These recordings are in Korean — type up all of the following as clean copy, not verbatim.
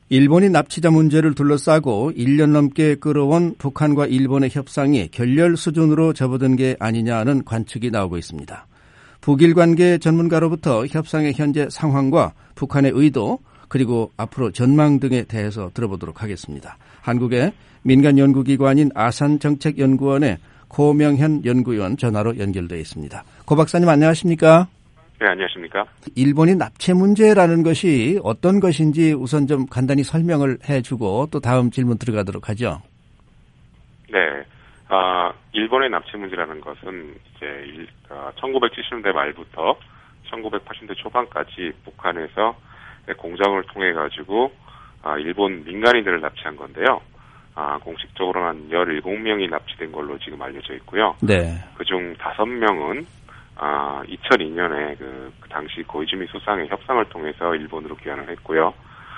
일본이 납치자 문제를 둘러싸고 1년 넘게 끌어온 북한과 일본의 협상이 결렬 수준으로 접어든 게 아니냐는 관측이 나오고 있습니다. 북일 관계 전문가로부터 협상의 현재 상황과 북한의 의도 그리고 앞으로 전망 등에 대해서 들어보도록 하겠습니다. 한국의 민간연구기관인 아산정책연구원의 고명현 연구위원 전화로 연결되어 있습니다. 고 박사님 안녕하십니까? 네, 안녕하십니까? 일본이 납치 문제라는 것이 어떤 것인지 우선 좀 간단히 설명을 해주고 또 다음 질문 들어가도록 하죠. 네, 일본의 납치 문제라는 것은 이제 1970년대 말부터 1980년대 초반까지 북한에서 공작을 통해 가지고 일본 민간인들을 납치한 건데요. 공식적으로는 한 17명이 납치된 걸로 지금 알려져 있고요. 네. 그중 5명은 2002년에 그 당시 고이즈미 수상의 협상을 통해서 일본으로 귀환을 했고요.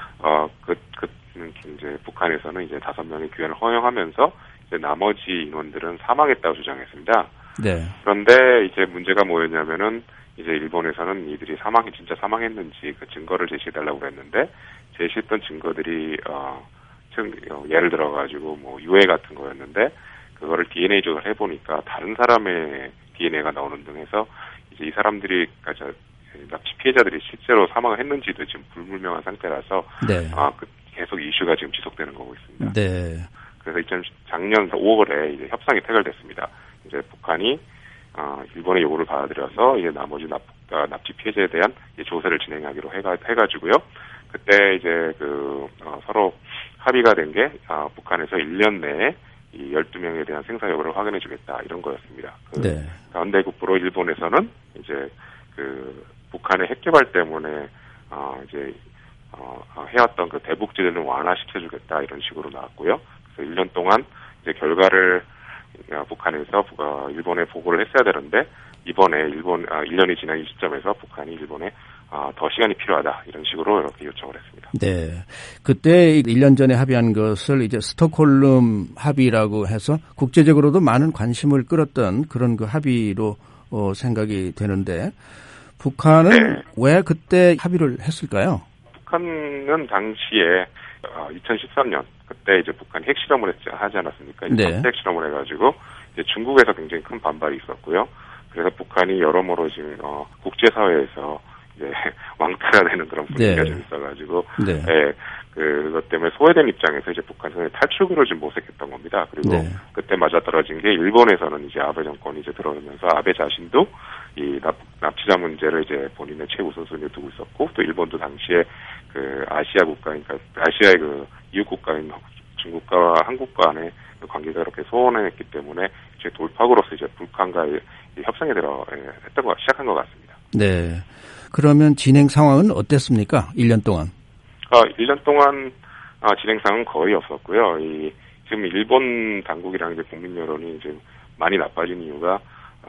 이제 북한에서는 이제 5명의 귀환을 허용하면서 이제 나머지 인원들은 사망했다고 주장했습니다. 네. 그런데 이제 문제가 뭐였냐면은 이제 일본에서는 이들이 진짜 사망했는지 그 증거를 제시해달라고 했는데 제시했던 증거들이 예를 들어가지고 뭐 유해 같은 거였는데 그거를 DNA 조사를 해보니까 다른 사람의 DNA가 나오는 등 해서 이제 이 사람들이 납치 피해자들이 실제로 사망을 했는지도 지금 불분명한 상태라서 네. 계속 이슈가 지금 지속되는 거고 있습니다. 네. 그래서 작년 5월에 이제 협상이 태결됐습니다. 이제 북한이 일본의 요구를 받아들여서 이제 나머지 납치 피해자에 대한 조사를 진행하기로 해가지고요. 그때 이제 서로 합의가 된 게 북한에서 1년 내에 이 12명에 대한 생사 여부를 확인해 주겠다 이런 거였습니다. 네. 반대급부로 일본에서는 이제 북한의 핵 개발 때문에 해왔던 그 대북 제재는 완화시켜 주겠다 이런 식으로 나왔고요. 그래서 1년 동안 이제 결과를 북한에서 일본에 보고를 했어야 되는데 이번에 1년이 지난 이 시점에서 북한이 일본에 더 시간이 필요하다 이런 식으로 이렇게 요청을 했습니다. 네, 그때 1년 전에 합의한 것을 이제 스톡홀름 합의라고 해서 국제적으로도 많은 관심을 끌었던 그런 그 합의로 생각이 되는데 북한은 네. 왜 그때 합의를 했을까요? 북한은 당시에 2013년 그때 이제 북한이 핵실험을 하지 않았습니까? 네. 핵실험을 해가지고 이제 중국에서 굉장히 큰 반발이 있었고요. 그래서 북한이 여러모로 지금 국제사회에서 이제 왕따가 되는 그런 분위기가 좀 있어가지고, 네. 그것 때문에 소외된 입장에서 이제 북한에서 탈출구를 좀 모색했던 겁니다. 그리고 그때 맞아떨어진 게 일본에서는 이제 아베 정권이 이제 들어오면서 아베 자신도 이 납치자 문제를 이제 본인의 최우선순위에 두고 있었고, 또 일본도 당시에 아시아 국가인, 그러니까 아시아의 이웃 국가인 중국과 한국 간의 관계가 이렇게 소원했기 때문에 이제 돌파구로서 이제 북한과의 협상에 시작한 것 같습니다. 네. 그러면 진행 상황은 어땠습니까? 1년 동안? 1년 동안 진행 상황은 거의 없었고요. 지금 일본 당국이랑 이제 국민 여론이 이제 많이 나빠진 이유가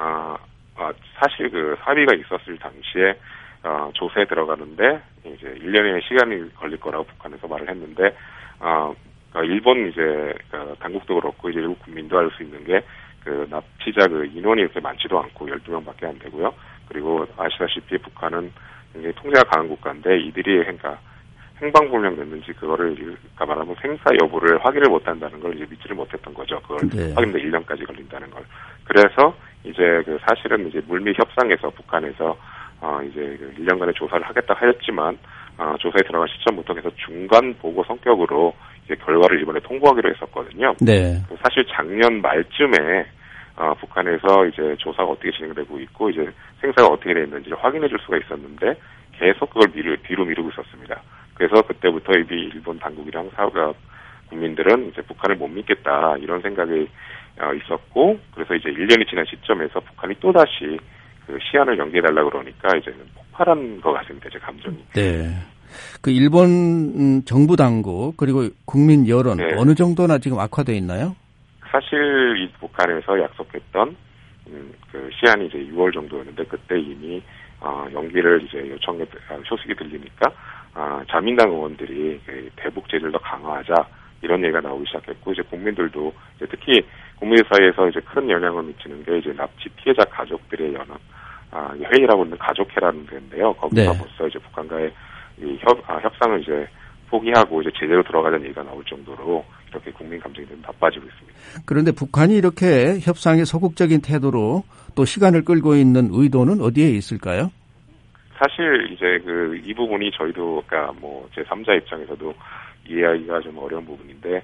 사실 합의가 있었을 당시에 조사에 들어가는데 이제 1년의 시간이 걸릴 거라고 북한에서 말을 했는데 일본 이제 당국도 그렇고 이제 일본 국민도 알 수 있는 게 납치자 인원이 이렇게 많지도 않고 12명밖에 안 되고요. 그리고 아시다시피 북한은 굉장히 통제가 강한 국가인데 이들이 행방불명 됐는지 그거를 말하면 생사 여부를 확인을 못한다는 걸 이제 믿지를 못했던 거죠. 그걸 확인도 1년까지 걸린다는 걸. 그래서 이제 사실은 이제 물밑 협상에서 북한에서 이제 1년간의 조사를 하겠다 하였지만 조사에 들어간 시점부터 계속 중간 보고 성격으로 이제 결과를 일본에 통보하기로 했었거든요. 네. 사실 작년 말쯤에 북한에서 이제 조사가 어떻게 진행되고 있고 이제 생사가 어떻게 되어 있는지를 확인해 줄 수가 있었는데 계속 그걸 뒤로 미루고 있었습니다. 그래서 그때부터 일본 당국이랑 국민들은 이제 북한을 못 믿겠다 이런 생각이 있었고 그래서 이제 1년이 지난 시점에서 북한이 또다시 시한을 연기해달라고 그러니까 이제는 폭발한 것 같습니다. 제 감정이. 네. 일본 정부 당국 그리고 국민 여론 어느 정도나 지금 악화되어 있나요? 사실 이 북한에서 약속했던 시한이 이제 6월 정도였는데 그때 이미 연기를 이제 요청해 소식이 들리니까 자민당 의원들이 대북 제재를 더 강화하자 이런 얘기가 나오기 시작했고 이제 국민들도 이제 특히 국민들 사이에서 이제 큰 영향을 미치는 게 이제 납치 피해자 가족들의 연합 회의라고 있는 가족회라는 데인데요. 거기서 벌써 이제 북한과의 협상을 이제 포기하고 이제 제대로 들어가자는 얘기가 나올 정도로 이렇게 국민 감정이 좀 나빠지고 있습니다. 그런데 북한이 이렇게 협상에 소극적인 태도로 또 시간을 끌고 있는 의도는 어디에 있을까요? 사실 이제 이 부분이 저희도 그러니까 뭐 제 3자 입장에서도 이해하기가 좀 어려운 부분인데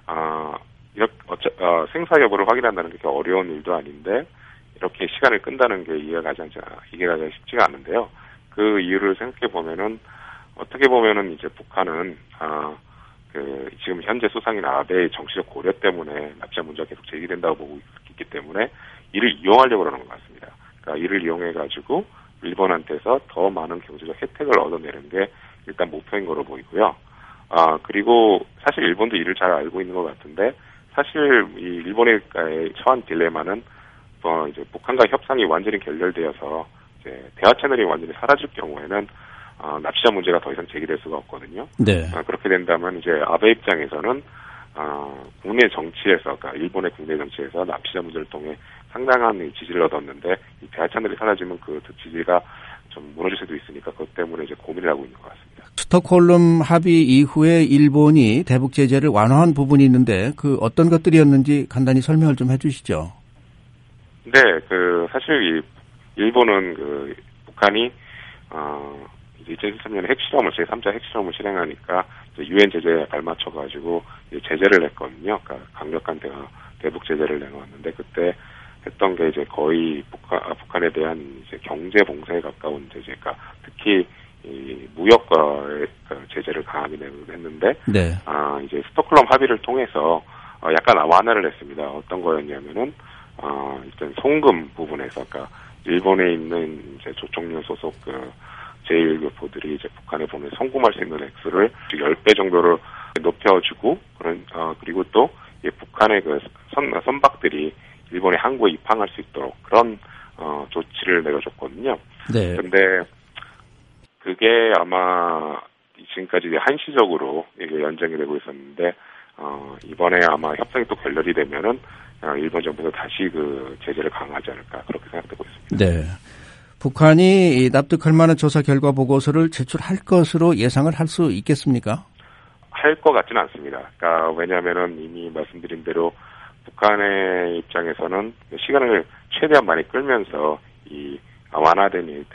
생사 여부를 확인한다는 게 어려운 일도 아닌데 이렇게 시간을 끈다는 게 이해가 쉽지가 않은데요. 그 이유를 생각해 보면은 어떻게 보면은 이제 북한은 지금 현재 수상인 아베의 정치적 고려 때문에 납치자 문제가 계속 제기된다고 보고 있기 때문에 이를 이용하려고 그러는 것 같습니다. 그러니까 이를 이용해 가지고 일본한테서 더 많은 경제적 혜택을 얻어내는 게 일단 목표인 거로 보이고요. 그리고 사실 일본도 이를 잘 알고 있는 것 같은데 사실 이 일본의 처한 딜레마는 이제 북한과 협상이 완전히 결렬되어서 이제 대화 채널이 완전히 사라질 경우에는 납치자 문제가 더 이상 제기될 수가 없거든요. 네. 그렇게 된다면 이제 아베 입장에서는 국내 정치에서, 그러니까 일본의 국내 정치에서 납치자 문제를 통해 상당한 지지를 얻었는데 이 대화 채널이 사라지면 그 지지가 좀 무너질 수도 있으니까 그것 때문에 이제 고민을 하고 있는 것 같습니다. 스톡홀름 합의 이후에 일본이 대북 제재를 완화한 부분이 있는데 그 어떤 것들이었는지 간단히 설명을 좀 해주시죠. 네, 사실 일본은 북한이 이제 2013년에 제3자 핵실험을 실행하니까 유엔 제재에 발맞춰 가지고 제재를 했거든요. 그러니까 강력한 대북 제재를 내놓았는데 그때 했던 게 이제 거의 북한에 대한 이제 경제 봉쇄에 가까운 제재가 특히 이 무역과의 제재를 강하게 했는데 네. 이제 스톡홀름 합의를 통해서 약간 완화를 했습니다. 어떤 거였냐면은 일단 송금 부분에서 그러니까 일본에 있는 이제 조총련 소속 제1교포들이 이제 북한에 보내 송금할 수 있는 액수를 10배 정도로 높여주고 그리고 또 북한의 선박들이 일본의 항구에 입항할 수 있도록 그런 조치를 내려줬거든요. 네. 근데 그게 아마 지금까지 한시적으로 이게 연장이 되고 있었는데 이번에 아마 협상이 또 결렬이 되면은 일본 정부가 다시 제재를 강화하지 않을까 그렇게 생각되고 있습니다. 네. 북한이 납득할 만한 조사 결과 보고서를 제출할 것으로 예상을 할 수 있겠습니까? 할 것 같지는 않습니다. 그러니까 왜냐하면은 이미 말씀드린 대로 북한의 입장에서는 시간을 최대한 많이 끌면서 이 완화된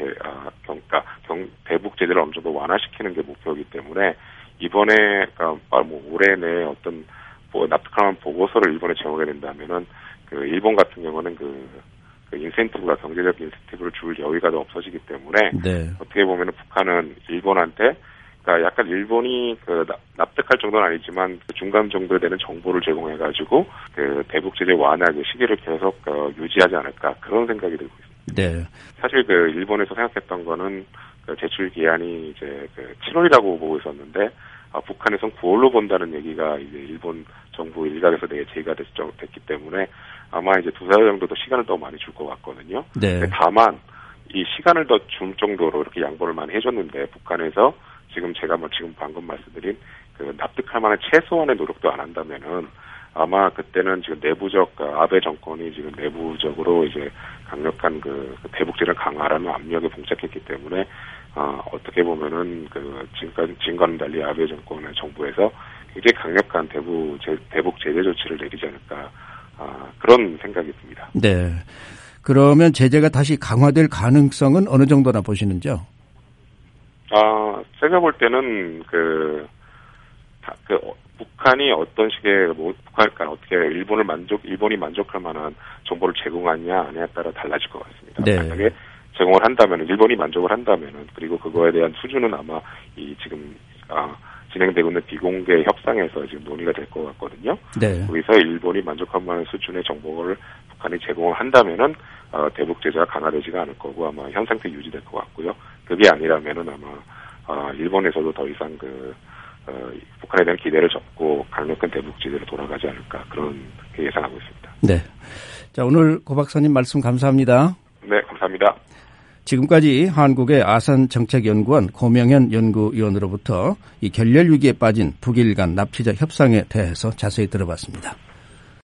대북 제재를 어느 정도 완화시키는 게 목표이기 때문에 이번에 그러니까 올해 내에 어떤 납득할 만한 보고서를 일본에 제공하게 된다면은 일본 같은 경우는 인센티브가 경제적 인센티브를 줄 여유가 더 없어지기 때문에 네. 어떻게 보면은 북한은 일본한테 그러니까 약간 일본이 납득할 정도는 아니지만 중간 정도 되는 정보를 제공해가지고 대북 제재 완화의 시기를 계속 유지하지 않을까 그런 생각이 들고 있습니다. 네. 사실 일본에서 생각했던 거는 제출 기한이 이제 7월이라고 보고 있었는데 북한에선 9월로 본다는 얘기가 이제 일본 정부 일각에서 제기가 됐기 때문에 아마 이제 2달 정도 더 시간을 더 많이 줄 것 같거든요. 네. 다만 이 시간을 더 줄 정도로 이렇게 양보를 많이 해줬는데 북한에서 제가 지금 방금 말씀드린 납득할 만한 최소한의 노력도 안 한다면은 아마 그때는 지금 내부적 아베 정권이 지금 내부적으로 이제 강력한 대북제를 강화하라는 압력에 봉착했기 때문에 어떻게 보면은 지금과는 달리 아베 정권의 정부에서 굉장히 강력한 대북 제재 조치를 내리지 않을까 그런 생각이 듭니다. 네. 그러면 제재가 다시 강화될 가능성은 어느 정도나 보시는지요? 제가 볼 때는 북한이 어떤 식의 북한이 어떻게 일본이 만족할 만한 정보를 제공하느냐 아니냐에 따라 달라질 것 같습니다. 네. 만약에 제공을 한다면 일본이 만족을 한다면은 그리고 그거에 대한 수준은 아마 지금 진행되고 있는 비공개 협상에서 지금 논의가 될 것 같거든요. 네. 거기서 일본이 만족할 만한 수준의 정보를 북한이 제공을 한다면은 대북 제재가 강화되지가 않을 거고 아마 현 상태 유지될 것 같고요. 그게 아니라면은 아마 일본에서도 더 이상 북한에 대한 기대를 접고 강력한 대북 제재로 돌아가지 않을까 그렇게 예상하고 있습니다. 네. 자, 오늘 고 박사님 말씀 감사합니다. 네, 감사합니다. 지금까지 한국의 아산정책연구원 고명현 연구위원으로부터 이 결렬 위기에 빠진 북일 간 납치자 협상에 대해서 자세히 들어봤습니다.